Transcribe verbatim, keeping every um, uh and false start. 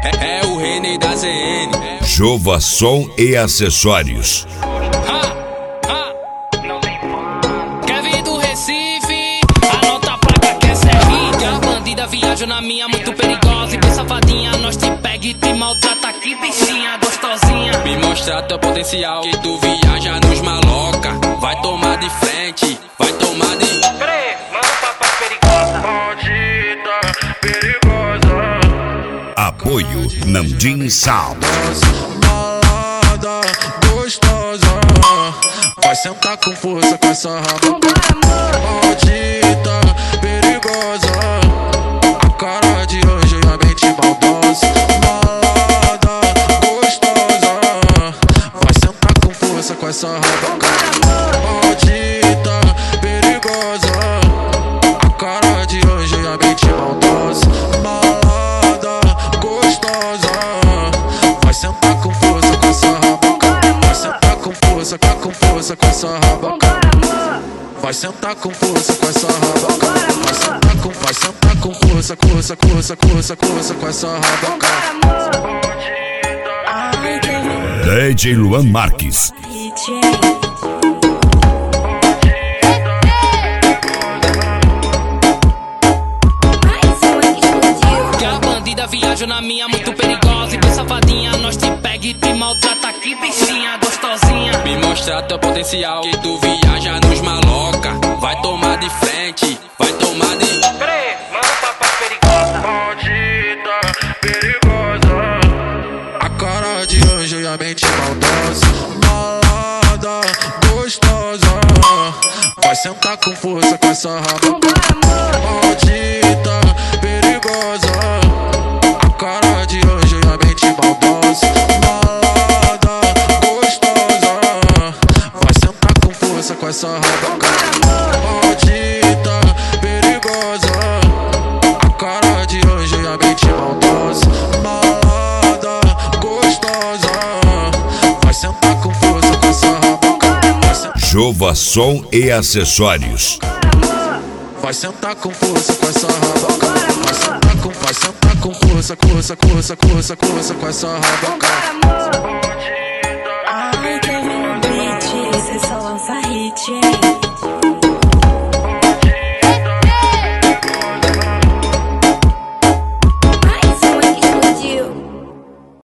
É, é o Renê da Z N. Jova Som e Acessórios. Quer vir do Recife? Anota a placa que é Serrinha. A bandida viaja na minha, muito perigosa. E bem safadinha, nós te pega e te maltrata. Que bichinha gostosinha. Me mostra teu potencial, que tu viaja nos maloca. Vai tomar de frente, vai tomar de... Peraí, manda o papai perigosa. Bandida perigosa. Apoio Namdim Sound. Malada, gostosa, vai sentar com força com essa raba. Maldita, perigosa, a cara de anjo e a mente maldosa. Malada, gostosa, vai sentar com força com essa raba. Maldita, perigosa, a cara de anjo e a mente maldosa. Malada, gostosa, vai sentar com força com essa raba. Vai sentar com força, tá com força com essa raba. Vai sentar com força com essa raba. Vai sentar com, vai sentar com força, força, força, força, força com essa raba. D J Luan Marques. Que a bandida viaja na minha, muito perigosa. E bem safadinha, nós te pega e te maltrata. Que bichinha gostosinha. Me mostra teu potencial, que tu viaja nos maloca. Vai tomar de frente, vai tomar de... Peraí, manda o papai perigosa. Bandida perigosa. A cara de anjo e a mente maldosa. Malada, gostosa, vai sentar com força com essa raba. Maldita, perigosa, a cara de anjo e a mente maldosa. Malada, gostosa, vai sentar com força com essa raba. Maldita, perigosa, a cara de anjo e a mente maldosa. Malada, gostosa, vai sentar com força com essa raba. Jova Som e Acessórios. Vai sentar com força com essa raba. Vai sentar com, vai sentar com força, força, força, força, força com essa raba.